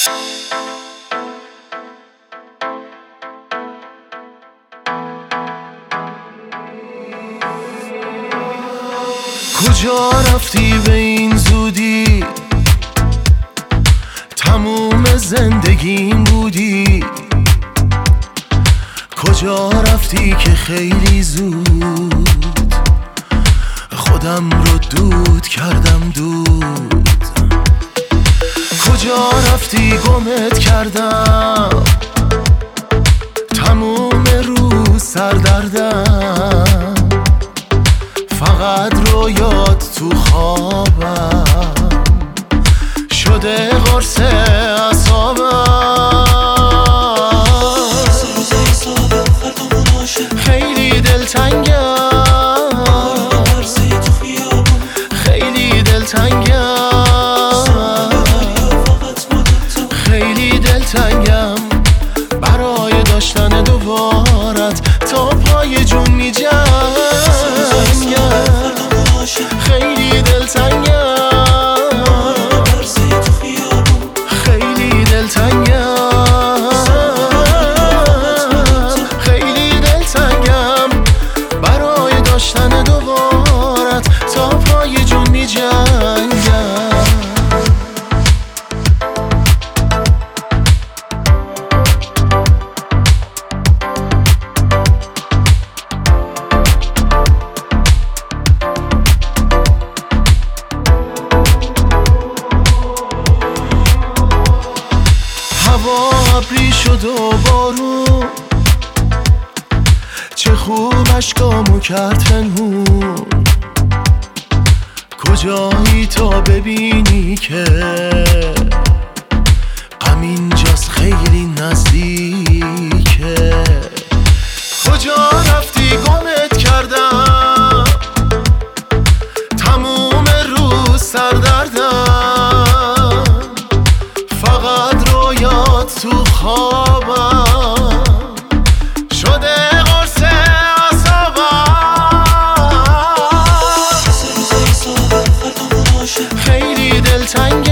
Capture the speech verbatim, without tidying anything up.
کجا رفتی به این زودی؟ تموم زندگیم بودی. کجا رفتی که خیلی زود خودم رو دود کردم دود؟ کجا رفتی گمت کردم، تموم روز سردردم، فقط رویات تو خوابم شده قرص اعصابم. خیلی دلتنگم، خیلی دلتنگم، خیلی دلتنگم برای داشتن دوبارت تا پای جون می جنگم. خیلی دلتنگم، خیلی دلتنگم، خیلی دلتنگم برای داشتن دوبارت تا پای جون می جنگم. هوا ابری شد و بارون، چه خوب اشکامو کرد پنهون. کجایی تا ببینی که غم اینجاست خیلی نزدیکه؟ کجا رفتی گمت کردم، تموم روز سردردم، فقط رویات تو خوابم شده قرص اعصابم. خیلی دلتنگم،